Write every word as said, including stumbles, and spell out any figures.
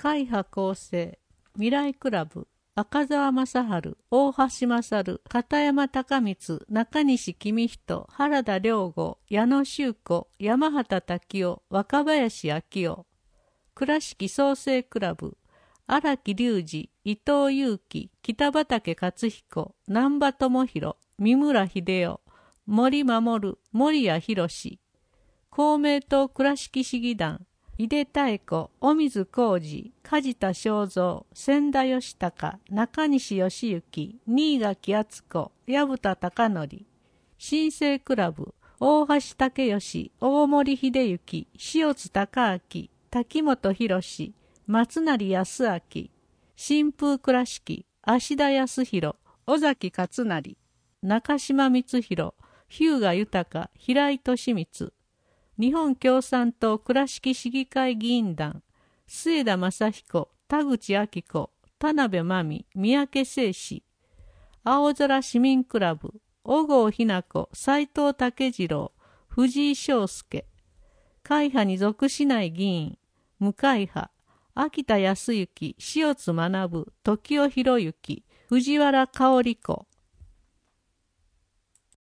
会派構成、未来クラブ、赤澤正治、大橋勝、片山高光、中西公人、原田良吾、矢野修子、山畑滝夫、若林明夫。倉敷創生クラブ、荒木隆二、伊藤祐樹、北畠克彦、南波智弘、三村秀夫、森守、森谷博。公明党倉敷市議団、井出妙子、尾水浩二、梶田正三、千田義孝、中西義行、新垣敦子、薮田貴則。新生クラブ、大橋武義、大森秀幸、塩津隆明、滝本博、松成康明。新風倉敷、芦田康弘、尾崎勝成、中島光弘、日向豊、平井俊光。日本共産党倉敷市議会議員団、末田正彦、田口明子、田辺真美、三宅誠司。青空市民クラブ、小郷日奈子、斉藤武次郎、藤井翔介。会派に属しない議員、無会派、秋田康之、塩津学、時尾博之、藤原香織子。